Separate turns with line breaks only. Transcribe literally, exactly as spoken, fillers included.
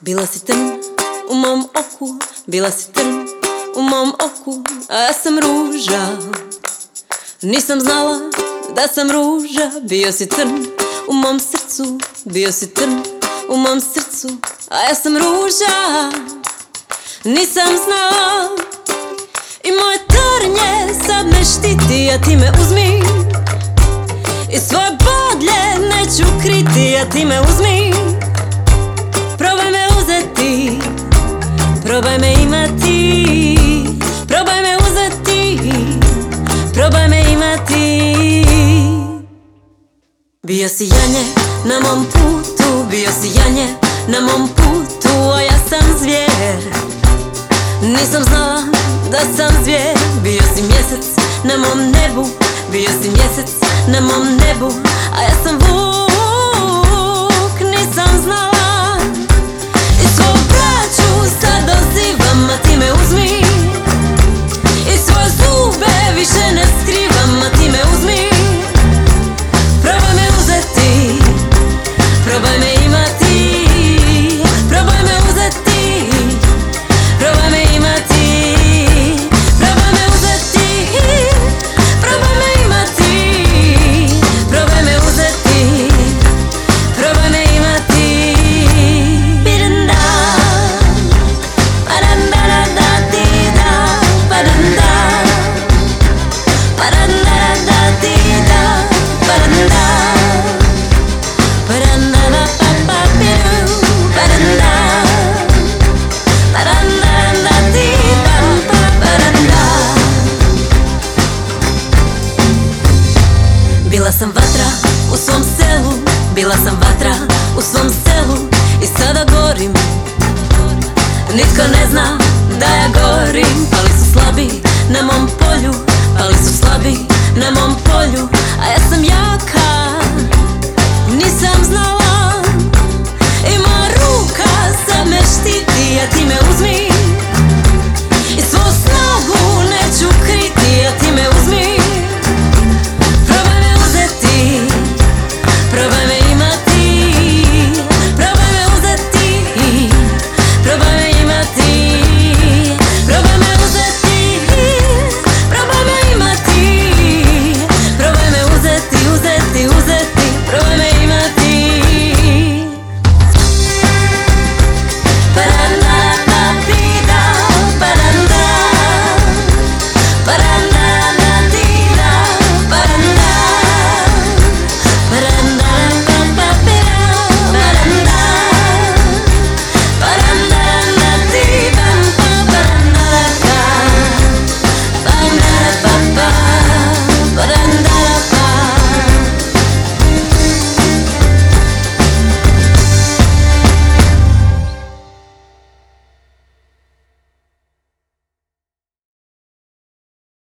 Bila si trn u mom oku, bila si trn u mom oku, a ja sam ruža. Nisam znala da sam ruža. Bio si trn u mom srcu, bio si trn u mom srcu, a ja sam ruža. Nisam znala i moje trnje sad me štiti, a ti me uzmi. I svoje bodlje neću kriti, a ti me uzmi. Probaj me uzeti, probaj me imati, probaj me uzeti, probaj me imati. Bio si janje na mom putu, bio si janje na mom putu, a ja sam zvijer. Nisam znala da sam zvijer. Bio si mjesec na mom nebu, bio si mjesec na mom nebu, a ja sam vuk. Nisam znala i svoju braću sad dozivam, a ti me uzmi. I svoje zube više ne skrivam, a ti me uzmi. Probaj me uzeti, probaj me imati, probaj me uzeti, probaj me imati, probaj me uzeti, probaj me imati, probaj me uzeti, probaj me imati. Piranda, paranda da da di da, paranda, paranda da di da, paranda, paranda da pa pa piru, paranda, paranda da di da pa paranda. Bila sam vatra u svom selu, bila sam vatra u svom selu i sada gorim. Nitko ne zna da ja gorim. Pali su slabi na mom polju, pali su slabi na mom polju, a ja sam jaka. Nisam znala i moja ruka sad me štiti, a ti me uzmi. I svoju snagu neću kriti, a ti me uzmi. Probaj me uzeti, probaj me imati, probaj me uzeti, probaj me imati, probaj me uzeti, probaj me imati, probaj me uzeti, uzeti, uzeti, probaj me imati.